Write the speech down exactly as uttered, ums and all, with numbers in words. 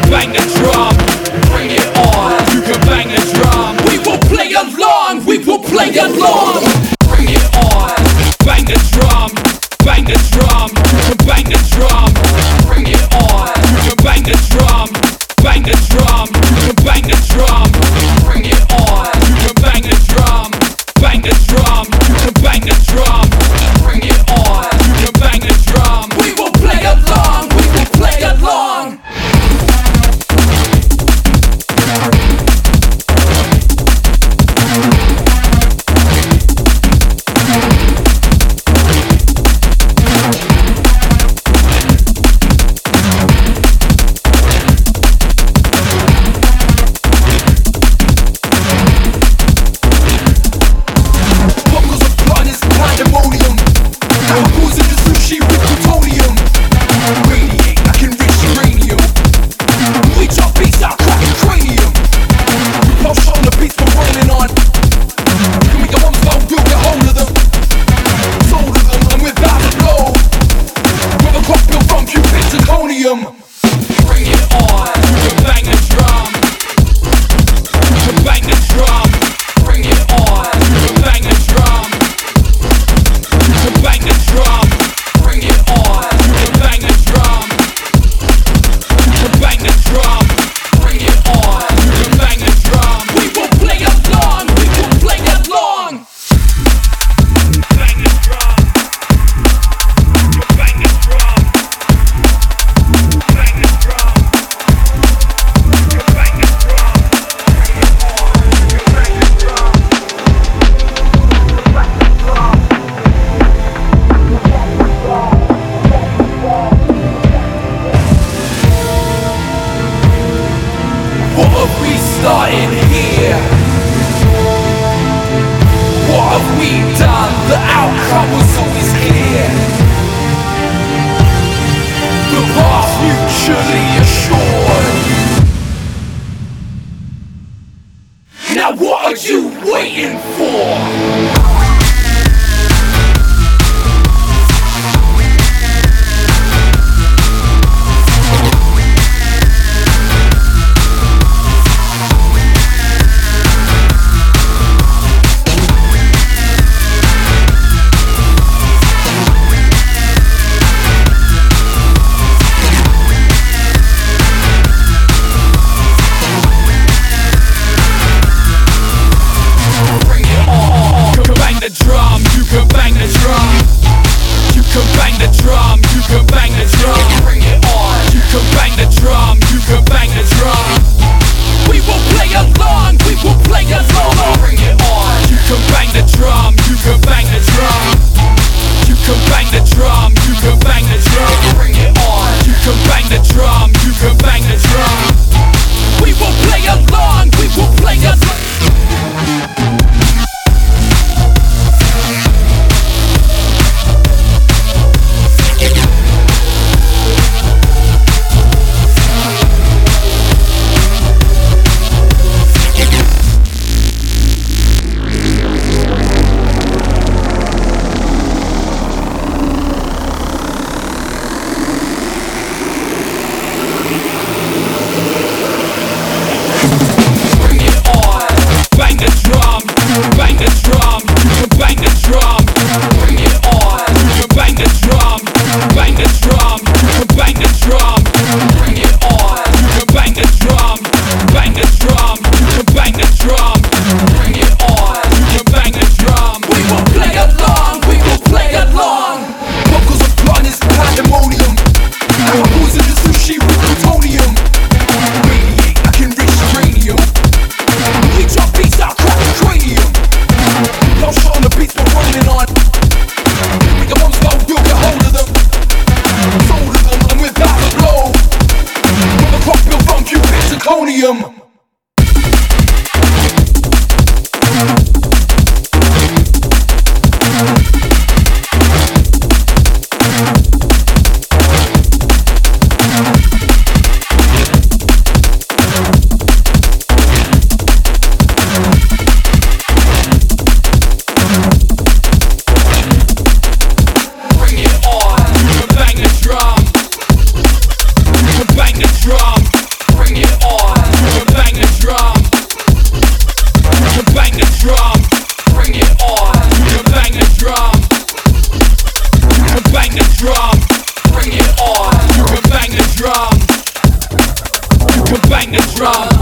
can bang the drum. Bring it on. You can bang the drum. We will play along. We will play along. Bring it on. Bang the drum. Bang the drum. You can bang the drum. Bring it on. You can bang the drum. Bang the drum. You can bang the drum. Bring it on. You can bang the drum. Bang the drum. You can bang the drum. Bring it on. You can bang the drum. We will play along. We will play along. drum.